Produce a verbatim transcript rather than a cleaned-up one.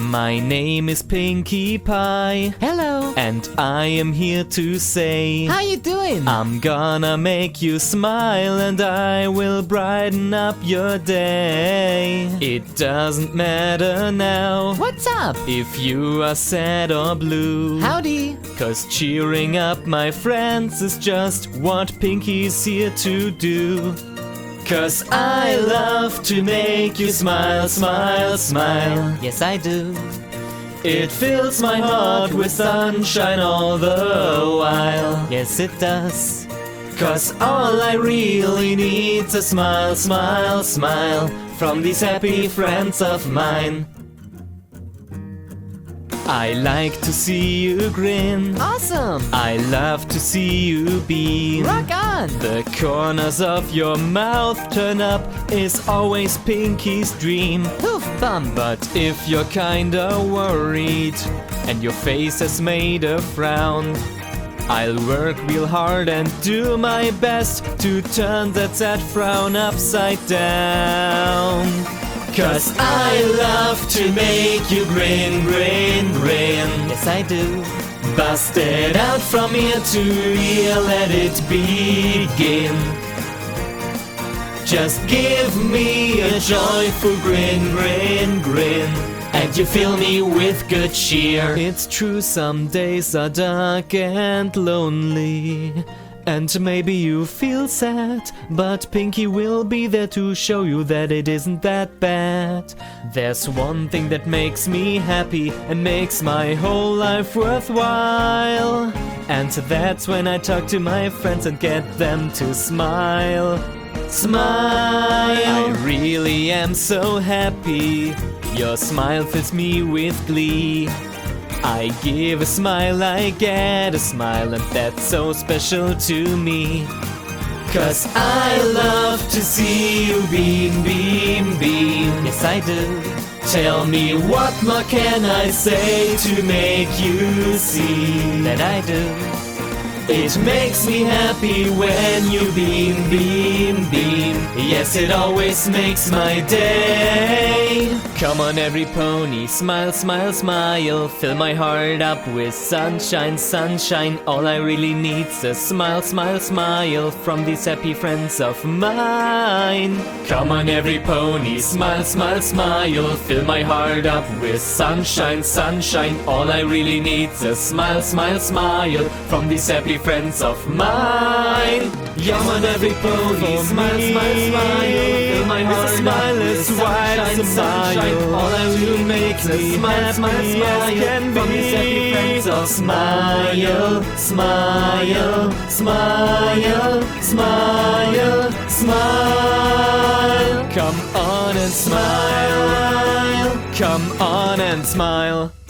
My name is Pinkie Pie. Hello. And I am here to say, How you doing? I'm gonna make you smile and I will brighten up your day. It doesn't matter now What's up? if you are sad or blue. Howdy. Cause cheering up my friends is just what Pinkie's here to do. Cause I love to make you smile, smile, smile. Yes, I do. It fills my heart with sunshine all the while. Yes, it does. Cause all I really need's a smile, smile, smile from these happy friends of mine. I like to see you grin. Awesome. I love to see you beam. Rock on. The corners of your mouth turn up is always Pinkie's dream. Poof bum. But if you're kinda worried and your face has made a frown, I'll work real hard and do my best to turn that sad frown upside down. Cause I love to make you grin, grin, grin. Yes, I do. Bust it out from ear to ear, let it begin. Just give me a joyful grin, grin, grin, and you fill me with good cheer. It's true, some days are dark and lonely, and maybe you feel sad, but Pinkie will be there to show you that it isn't that bad. There's one thing that makes me happy and makes my whole life worthwhile, and that's when I talk to my friends and get them to smile. Smile! I really am so happy. Your smile fills me with glee. I give a smile, I get a smile, and that's so special to me. Cause I love to see you beam, beam, beam. Yes, I do. Tell me what more can I say to make you see That I do. it makes me happy when you beam, beam, beam. Yes, it always makes my day. Come on every pony, smile, smile, smile. Fill my heart up with sunshine, sunshine. All I really need's a smile, smile, smile from these happy friends of mine. Come on every pony, smile, smile, smile. Fill my heart up with sunshine, sunshine. All I really need's a smile, smile, smile from these happy friends of mine. Come on every pony, smile, smile, smile. Fill my heart smile up with is wide sunshine, sunshine. All I really make me smile, smile, smile from these happy friends of smile, smile, smile, smile, smile. Come on and smile. Come on and smile.